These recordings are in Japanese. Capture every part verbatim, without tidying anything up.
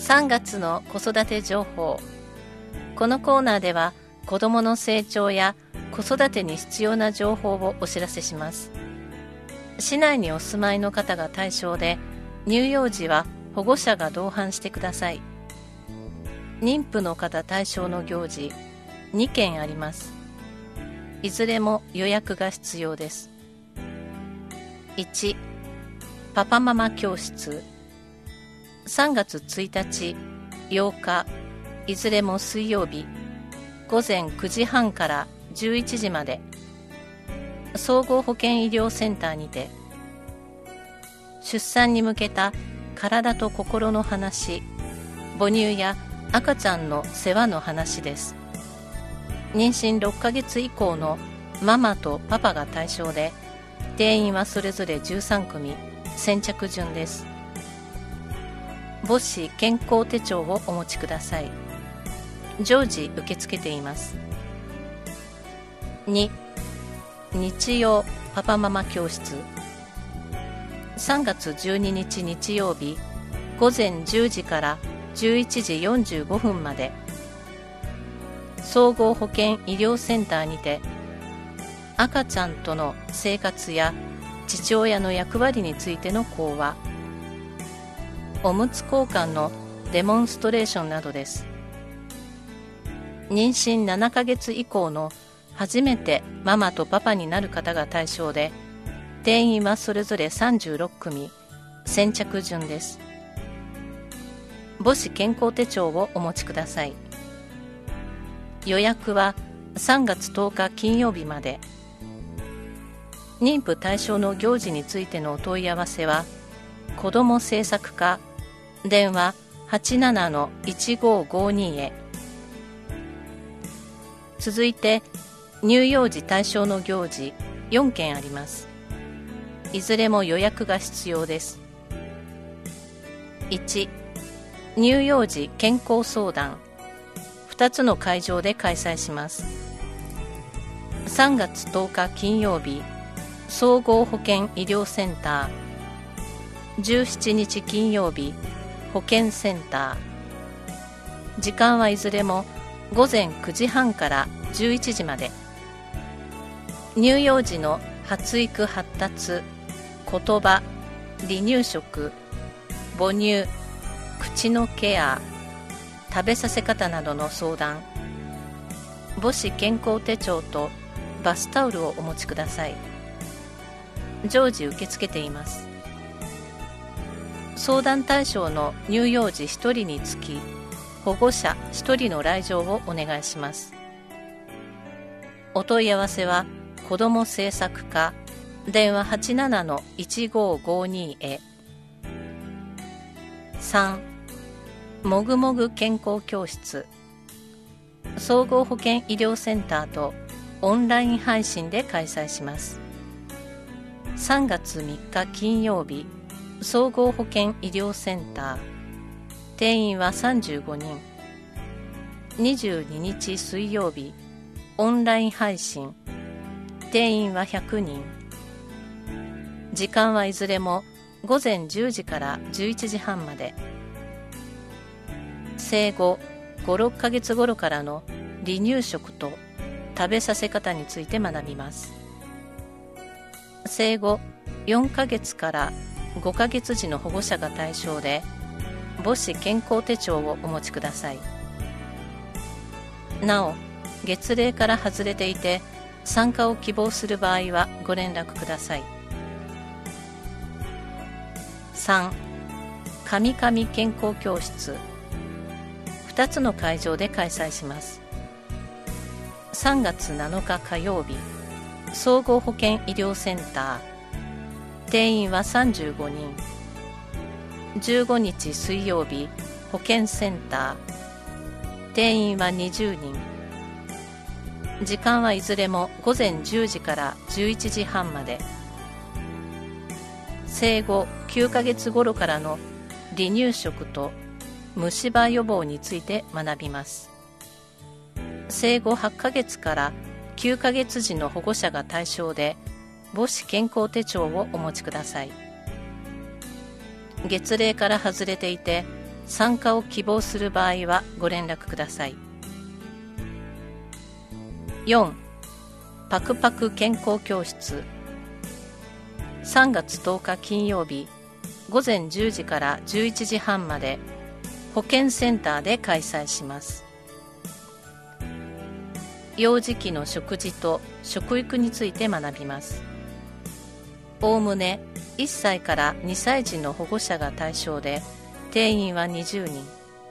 さんがつの子育て情報。このコーナーでは子どもの成長や子育てに必要な情報をお知らせします。市内にお住まいの方が対象で、乳幼児は保護者が同伴してください。妊婦の方対象の行事にけんあります。いずれも予約が必要です。いち、パパママ教室。さんがつついたち、ようか、いずれも水曜日、ごぜんくじはんからじゅういちじまで、総合保健医療センターにて、出産に向けた体と心の話、母乳や赤ちゃんの世話の話です。妊娠ろっかげつ以降のママとパパが対象で、定員はそれぞれじゅうさんくみ、先着順です。母子健康手帳をお持ちください。常時受け付けています。に、日曜パパママ教室。さんがつじゅうににち日曜日、ごぜんじゅうじからじゅういちじよんじゅうごふんまで、総合保健医療センターにて、赤ちゃんとの生活や父親の役割についての講話、おむつ交換のデモンストレーションなどです。妊娠ななかげつ以降の初めてママとパパになる方が対象で、定員はそれぞれさんじゅうろっくみ、先着順です。母子健康手帳をお持ちください。予約はさんがつとおか金曜日まで。妊婦対象の行事についてのお問い合わせは、子ども政策課、電話 はちななのいちごごに へ。続いて、乳幼児対象の行事よんけんあります。いずれも予約が必要です。いち、乳幼児健康相談。ふたつの会場で開催します。さんがつとおか金曜日、総合保健医療センター。じゅうしちにち金曜日、保健センター。時間はいずれもごぜんくじはんからじゅういちじまで。乳幼児の発育発達、言葉、離乳食、母乳、口のケア、食べさせ方などの相談、母子健康手帳とバスタオルをお持ちください。常時受け付けています。相談対象の乳幼児ひとりにつき、保護者ひとりの来場をお願いします。お問い合わせは、子ども政策課、電話 はちななのいちごごに へ。さん、もぐもぐ健康教室。総合保健医療センターとオンライン配信で開催します。さんがつみっか金曜日、総合保健医療センター。定員はさんじゅうごにん。にじゅうににち水曜日、オンライン配信。定員はひゃくにん。時間はいずれもごぜんじゅうじからじゅういちじはんまで。生後ご、ろっかげつ頃からの離乳食と食べさせ方について学びます。生後よんかげつからごかげつじの保護者が対象で、母子健康手帳をお持ちください。なお、月齢から外れていて参加を希望する場合はご連絡ください。さん、かみかみ健康教室。ふたつの会場で開催します。さんがつなのか火曜日、総合保健医療センター。定員はさんじゅうごにん。じゅうごにち水曜日、保健センター。定員はにじゅうにん。時間はいずれもごぜんじゅうじからじゅういちじはんまで。生後きゅうかげつ頃からの離乳食と虫歯予防について学びます。生後はちかげつからきゅうかげつじの保護者が対象で、母子健康手帳をお持ちください。月齢から外れていて参加を希望する場合はご連絡ください。よん. パクパク健康教室。さんがつとおか金曜日、ごぜんじゅうじからじゅういちじはんまで保健センターで開催します。幼児期の食事と食育について学びます。おおむねいっさいからにさい児の保護者が対象で、定員はにじゅうにん。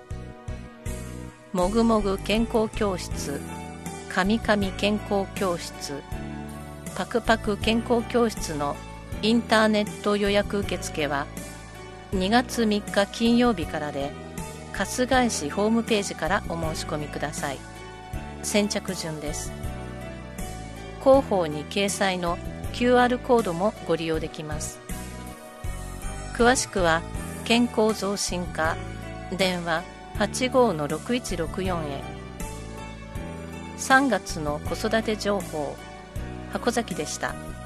もぐもぐ健康教室、かみかみ健康教室、パクパク健康教室のインターネット予約受付はにがつみっか金曜日からで、春日井市ホームページからお申し込みください。先着順です。広報に掲載の キューアール コードもご利用できます。詳しくは健康増進課電話 はちごーのろくいちろくよん へ。さんがつの子育て情報、箱崎でした。